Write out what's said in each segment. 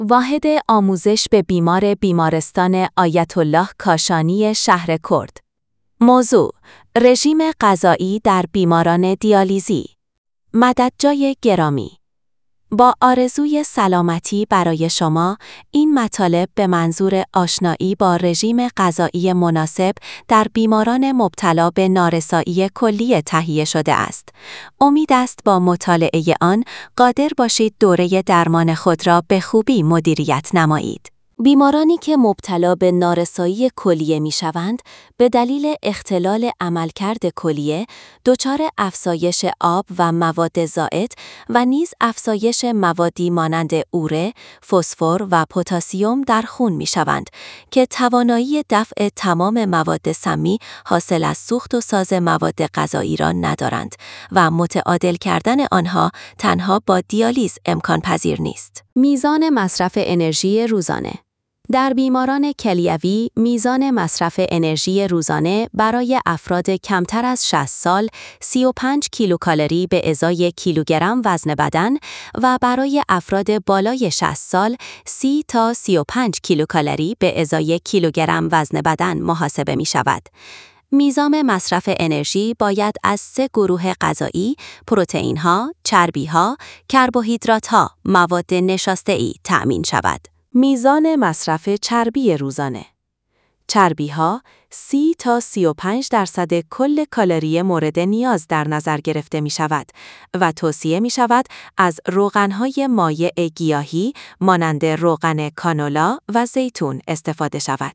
واحد آموزش به بیمار بیمارستان آیت الله کاشانی شهر کرد. موضوع: رژیم غذایی در بیماران دیالیزی. مددجای گرامی، با آرزوی سلامتی برای شما، این مطالب به منظور آشنایی با رژیم غذایی مناسب در بیماران مبتلا به نارسایی کلیه تهیه شده است. امید است با مطالعه آن قادر باشید دوره درمان خود را به خوبی مدیریت نمایید. بیمارانی که مبتلا به نارسایی کلیه می‌شوند، به دلیل اختلال عملکرد کلیه، دچار افزایش آب و مواد زائد و نیز افزایش موادی مانند اوره، فسفر و پتاسیم در خون می‌شوند که توانایی دفع تمام مواد سمی حاصل از سوخت و ساز مواد غذایی را ندارند و متعادل کردن آنها تنها با دیالیز امکان پذیر نیست. میزان مصرف انرژی روزانه. در بیماران کلیوی، میزان مصرف انرژی روزانه برای افراد کمتر از 60 سال 35 کیلوکالری به ازای کیلوگرم وزن بدن و برای افراد بالای 60 سال 30 تا 35 کیلوکالری به ازای کیلوگرم وزن بدن محاسبه می شود. میزان مصرف انرژی باید از 3 گروه غذایی، پروتئین‌ها، چربی‌ها، کربوهیدرات‌ها، مواد نشاسته‌ای تأمین شود. میزان مصرف چربی روزانه. چربی‌ها 30 تا 35% کل کالری مورد نیاز در نظر گرفته می‌شود و توصیه می‌شود از روغن‌های مایع گیاهی مانند روغن کانولا و زیتون استفاده شود.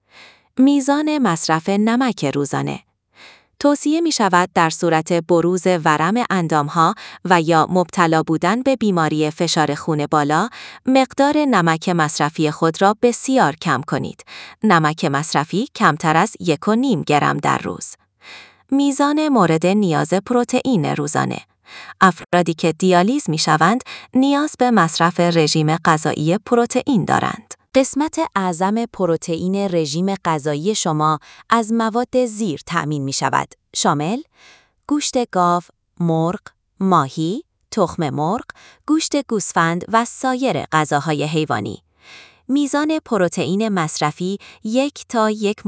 میزان مصرف نمک روزانه. توصیه می شود در صورت بروز ورم اندامها و یا مبتلا بودن به بیماری فشار خون بالا، مقدار نمک مصرفی خود را بسیار کم کنید. نمک مصرفی کمتر از 1.5 گرم در روز. میزان مورد نیاز پروتئین روزانه. افرادی که دیالیز می شوند، نیاز به مصرف رژیم غذایی پروتئین دارند. قسمت اعظم پروتئین رژیم غذایی شما از مواد زیر تأمین می شود. شامل گوشت گاو، مرغ، ماهی، تخم مرغ، گوشت گوسفند و سایر غذاهای حیوانی. میزان پروتئین مصرفی 1 تا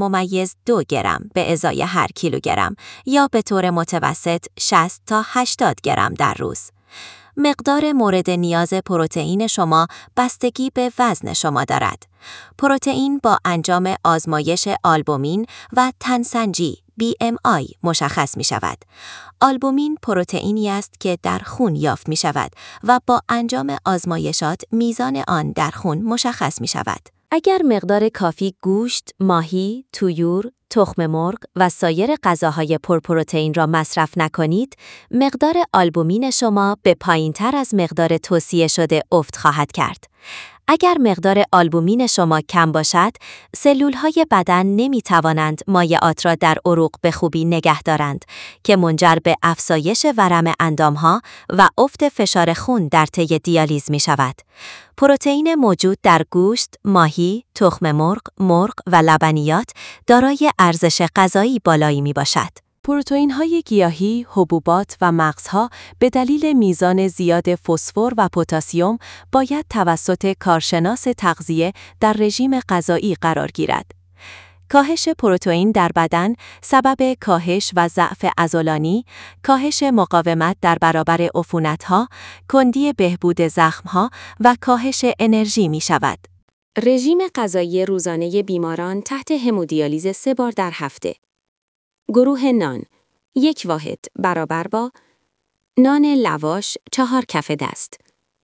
1.2 گرم به ازای هر کیلوگرم یا به طور متوسط 60 تا 80 گرم در روز. مقدار مورد نیاز پروتئین شما بستگی به وزن شما دارد. پروتئین با انجام آزمایش آلبومین و تنسنجی BMI مشخص می شود. آلبومین پروتئینی است که در خون یافت می شود و با انجام آزمایشات میزان آن در خون مشخص می شود. اگر مقدار کافی گوشت، ماهی، طیور، تخم مرغ و سایر غذاهای پرپروتئین را مصرف نکنید، مقدار آلبومین شما به پایین‌تر از مقدار توصیه شده افت خواهد کرد. اگر مقدار آلبومین شما کم باشد، سلولهای بدن نمی-توانند مایعات را در عروق به خوبی نگه دارند که منجر به افزایش ورم اندامها و افت فشار خون در طی دیالیز می شود. پروتئین موجود در گوشت، ماهی، تخم مرغ و لبنیات دارای ارزش غذایی بالایی می باشد. پروتئین‌های گیاهی، حبوبات و مغزها به دلیل میزان زیاد فسفر و پتاسیم باید توسط کارشناس تغذیه در رژیم غذایی قرار گیرد. کاهش پروتئین در بدن سبب کاهش و ضعف عضلانی، کاهش مقاومت در برابر عفونت‌ها، کندی بهبود زخم‌ها و کاهش انرژی می شود. رژیم غذایی روزانه بیماران تحت همودیالیز 3 بار در هفته. گروه نان 1 واحد برابر با نان لواش 4 کف دست،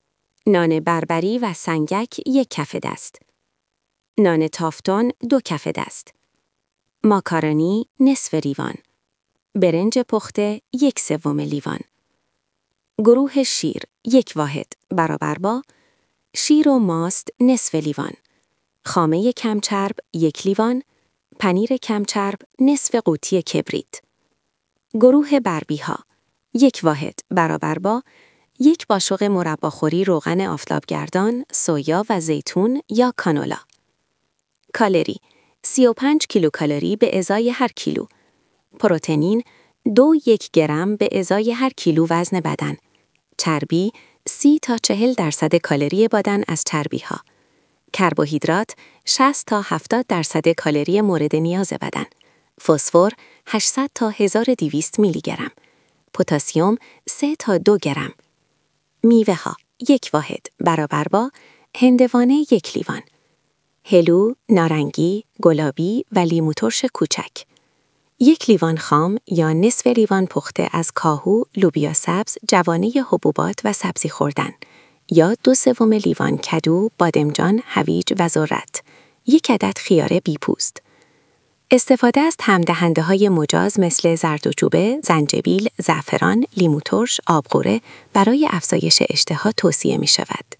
نان بربری و سنگک 1 کف دست، نان تافتون 2 کف دست، ماکارونی نصف لیوان، برنج پخته 1/3 لیوان. گروه شیر 1 واحد برابر با شیر و ماست نصف لیوان، خامه کمچرب 1 لیوان، پنیر کمچرب نصف قوطی کبریت. گروه بربی‌ها 1 واحد برابر با 1 قاشق مرباخوری روغن آفتابگردان، سویا و زیتون یا کانولا. کالری 35 کیلوکالری به ازای هر کیلو. پروتئین 2.1 گرم به ازای هر کیلو وزن بدن. چربی 30 تا 40% کالری بدن از چربی‌ها. کربوهیدرات 60 تا 70% کالری مورد نیاز بدن. فسفر 800 تا 1200 میلی گرم. پتاسیم 3 تا 2 گرم. میوه ها 1 واحد برابر با هندوانه 1 لیوان. هلو، نارنگی، گلابی و لیمو ترش کوچک. 1 لیوان خام یا نصف لیوان پخته از کاهو، لوبیا سبز، جوانه حبوبات و سبزی خوردن یا 2/3 لیوان کدو، بادمجان، هویج و ذرت. 1 عدد خیار بی پوست. استفاده از طعم‌دهنده‌های مجاز مثل زردوچوبه، زنجبیل، زعفران، لیمو ترش، آبغوره برای افزایش اشتها توصیه می‌شود.